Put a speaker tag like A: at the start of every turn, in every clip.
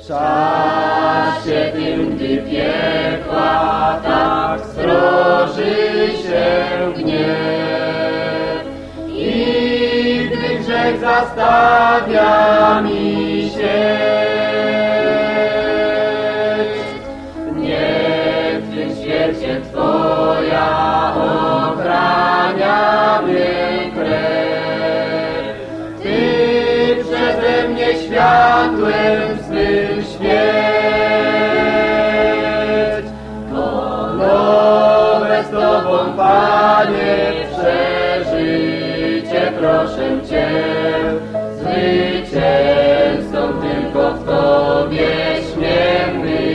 A: czasie tym, gdy piekła tak sroży się gniew i gdy grzech zastawia mi sieć. Niech w tym świecie Twoja ochrania mnie krew. Ty przeze mnie światłem swym świeć. To nowe z Tobą, Panie, przeżycie proszę Cię. Zwycięzcą tylko w Tobie śmiem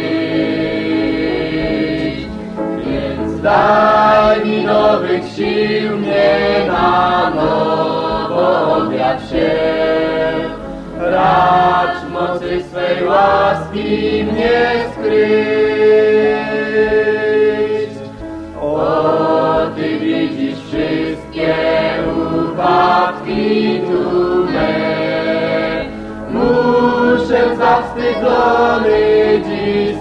A: być. Więc daj mi nowych sił, mnie na nowo objaw się. Racz mocy swej łaski mnie skryć. O, Ty widzisz wszystkie upadki tu me. Muszę zawstydzony dziś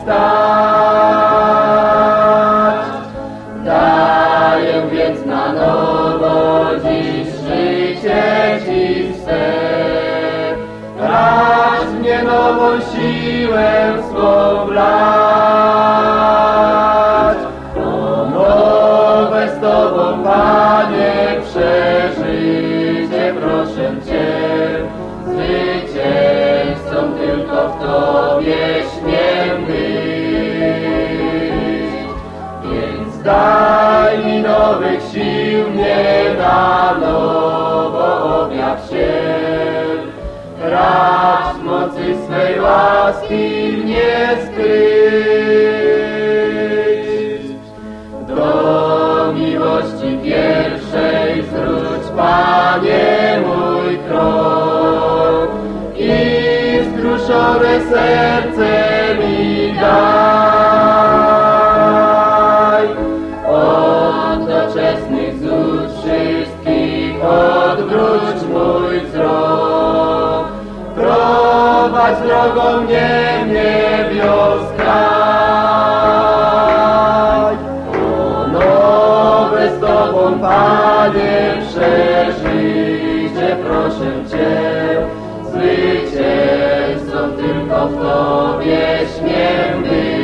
A: stać. Daję więc na nowo dziś życie Ci swe. Racz mnie nową siłę swą wlać. To nowe z Tobą, Panie, przeżycie proszę Cię. Zwycięzcą tylko w Tobie śmiem być. Więc daj mi nowych sił, mnie na nowo objaw się. Racz mocy swej łaski mnie skryć. Do miłości pierwszej zwróć, Panie, mój krok i skruszone serce mi daj. Od doczesnych złód wszystkich odwróć mój wzrok. Prowadź drogą mnie w niebios kraj. O, nowe z Tobą, Panie, przeżycie proszę Cię. Zwycięzcą tylko w Tobie śmiem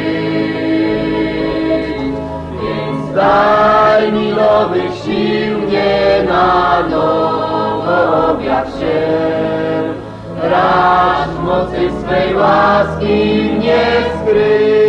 A: być. Więc daj mi nowych sił, mnie na nowo objaw się. Racz mocy swej łaski mnie skryć.